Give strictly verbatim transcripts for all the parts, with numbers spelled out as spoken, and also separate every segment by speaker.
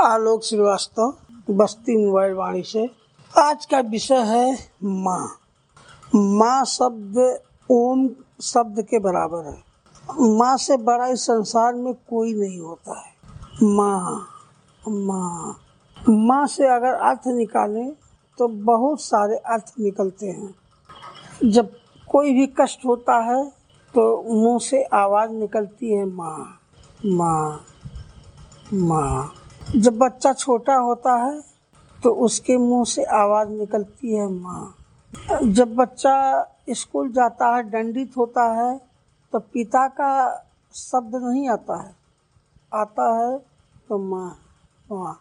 Speaker 1: आलोक श्रीवास्तव, बस्ती mobile वाणी से। आज का विषय है माँ। माँ शब्द ओम शब्द के बराबर है। माँ से बड़ा इस संसार में कोई नहीं होता है। माँ माँ माँ से अगर अर्थ निकालें तो बहुत सारे अर्थ निकलते हैं। जब कोई भी कष्ट होता है तो मुंह से आवाज़ निकलती है माँ माँ माँ। जब बच्चा छोटा होता है तो उसके मुंह से आवाज़ निकलती है माँ। जब बच्चा स्कूल जाता है, दंडित होता है, तो पिता का शब्द नहीं आता है, आता है तो माँ माँ।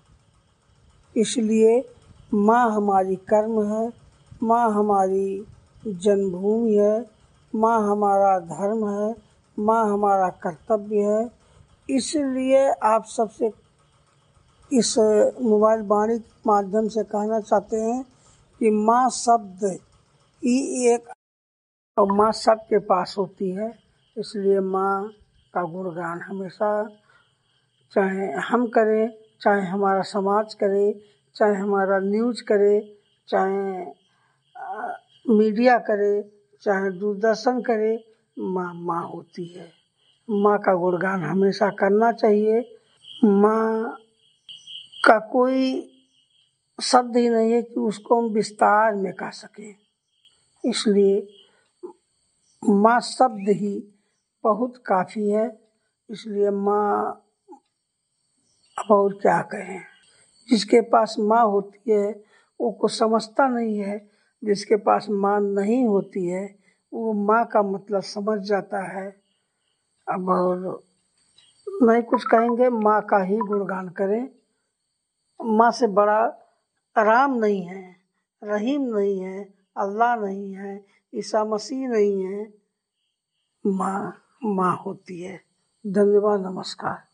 Speaker 1: इसलिए माँ हमारी कर्म है, माँ हमारी जन्मभूमि है, माँ हमारा धर्म है, माँ हमारा कर्तव्य है। इसलिए आप सबसे इस मोबाइल वाणी के माध्यम से कहना चाहते हैं कि माँ शब्द ही एक, और माँ सबके पास होती है। इसलिए माँ का गुणगान हमेशा, चाहे हम करें, चाहे हमारा समाज करे, चाहे हमारा न्यूज़ करे, चाहे मीडिया करे, चाहे दूरदर्शन करे, माँ माँ होती है। माँ का गुणगान हमेशा करना चाहिए। माँ का कोई शब्द ही नहीं है कि उसको हम विस्तार में कह सकें। इसलिए माँ शब्द ही बहुत काफ़ी है। इसलिए माँ, अब और क्या कहें। जिसके पास माँ होती है वो कुछ समझता नहीं है, जिसके पास माँ नहीं होती है वो माँ का मतलब समझ जाता है। अब और नहीं कुछ कहेंगे, माँ का ही गुणगान करें। माँ से बड़ा राम नहीं है, रहीम नहीं है, अल्लाह नहीं है, ईसा मसीह नहीं है। माँ माँ होती है। धन्यवाद, नमस्कार।